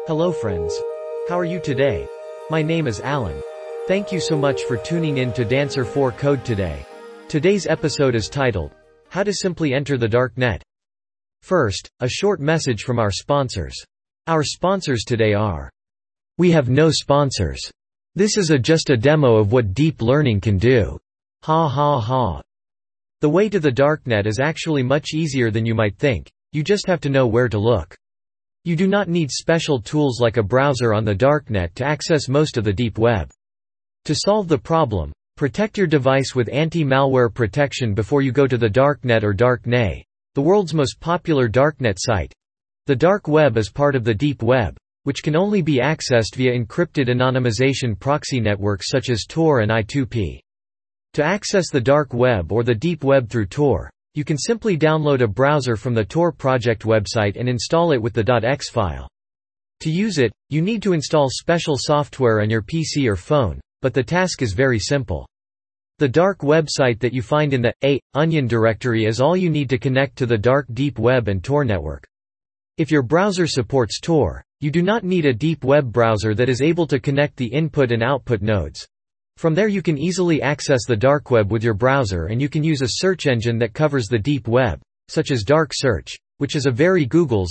Hello friends. How are you today? My name is Alan. Thank you so much for tuning in to Dancer 4 Code today. Today's episode is titled, How to Simply Enter the Dark Net. First, a short message from our sponsors. Our sponsors today are. We have no sponsors. This is just a demo of what deep learning can do. Ha ha ha. The way to the darknet is actually much easier than you might think, you just have to know where to look. You do not need special tools like a browser on the darknet to access most of the deep web. To solve the problem, protect your device with anti-malware protection before you go to the darknet or darknet, the world's most popular darknet site. The dark web is part of the deep web, which can only be accessed via encrypted anonymization proxy networks such as Tor and I2P. To access the dark web or the deep web through Tor, you can simply download a browser from the Tor project website and install it with the .exe file. To use it, you need to install special software on your PC or phone, but the task is very simple. The dark website that you find in the onion directory is all you need to connect to the dark deep web and Tor network. If your browser supports Tor, you do not need a deep web browser that is able to connect the input and output nodes. From there you can easily access the dark web with your browser, and you can use a search engine that covers the deep web, such as Dark Search, which is a very Google's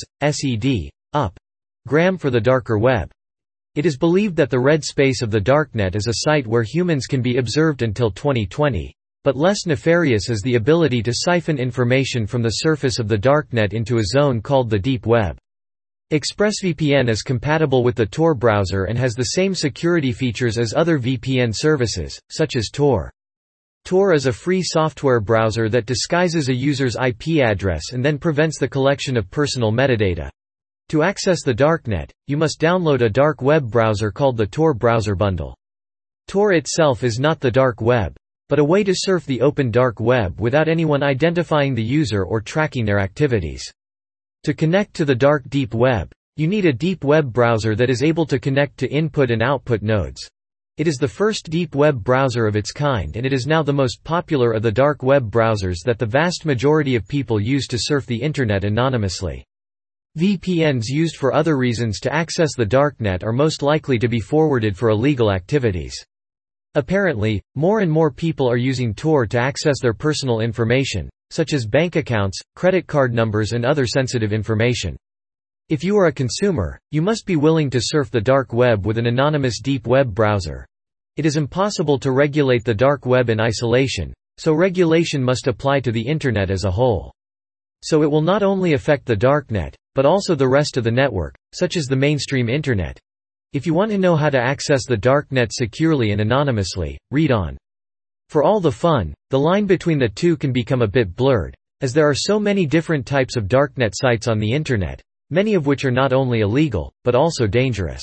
gram for the darker web. It is believed that the red space of the darknet is a site where humans can be observed until 2020, but less nefarious is the ability to siphon information from the surface of the darknet into a zone called the deep web. ExpressVPN is compatible with the Tor browser and has the same security features as other VPN services, such as Tor. Tor is a free software browser that disguises a user's IP address and then prevents the collection of personal metadata. To access the darknet, you must download a dark web browser called the Tor Browser Bundle. Tor itself is not the dark web, but a way to surf the open dark web without anyone identifying the user or tracking their activities. To connect to the dark deep web, you need a deep web browser that is able to connect to input and output nodes. It is the first deep web browser of its kind, and it is now the most popular of the dark web browsers that the vast majority of people use to surf the internet anonymously. VPNs used for other reasons to access the darknet are most likely to be forwarded for illegal activities. Apparently, more and more people are using Tor to access their personal information, such as bank accounts, credit card numbers and other sensitive information. If you are a consumer, you must be willing to surf the dark web with an anonymous deep web browser. It is impossible to regulate the dark web in isolation, so regulation must apply to the internet as a whole. So it will not only affect the darknet, but also the rest of the network, such as the mainstream internet. If you want to know how to access the darknet securely and anonymously, read on. For all the fun, the line between the two can become a bit blurred, as there are so many different types of darknet sites on the internet, many of which are not only illegal, but also dangerous.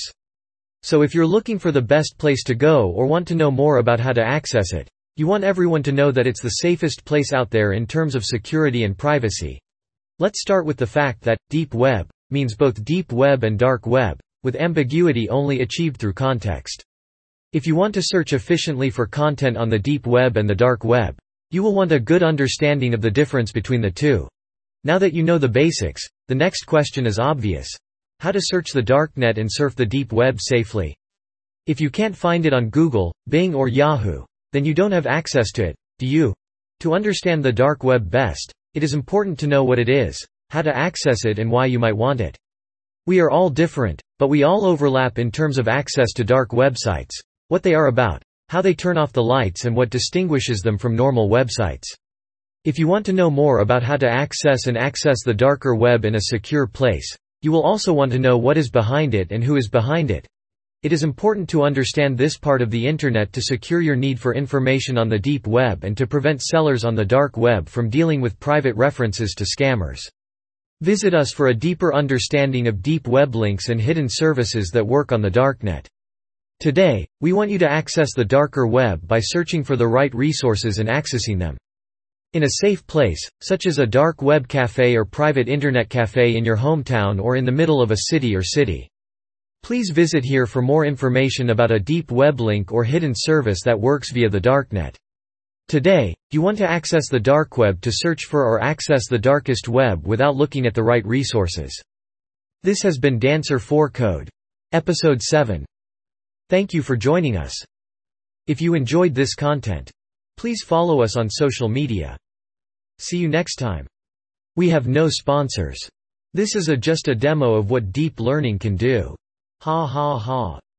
So if you're looking for the best place to go or want to know more about how to access it, you want everyone to know that it's the safest place out there in terms of security and privacy. Let's start with the fact that deep web means both deep web and dark web, with ambiguity only achieved through context. If you want to search efficiently for content on the deep web and the dark web, you will want a good understanding of the difference between the two. Now that you know the basics, the next question is obvious. How to search the darknet and surf the deep web safely? If you can't find it on Google, Bing or Yahoo, then you don't have access to it, do you? To understand the dark web best, it is important to know what it is, how to access it and why you might want it. We are all different, but we all overlap in terms of access to dark websites, what they are about, how they turn off the lights and what distinguishes them from normal websites. If you want to know more about how to access the darker web in a secure place, you will also want to know what is behind it and who is behind it. It is important to understand this part of the internet to secure your need for information on the deep web and to prevent sellers on the dark web from dealing with private references to scammers. Visit us for a deeper understanding of deep web links and hidden services that work on the darknet. Today, we want you to access the darker web by searching for the right resources and accessing them in a safe place, such as a dark web cafe or private internet cafe in your hometown or in the middle of a city or city. Please visit here for more information about a deep web link or hidden service that works via the darknet. Today, you want to access the dark web to search for or access the darkest web without looking at the right resources. This has been Dancer 4 Code. Episode 7. Thank you for joining us. If you enjoyed this content, please follow us on social media. See you next time. We have no sponsors. This is just a demo of what deep learning can do. Ha ha ha.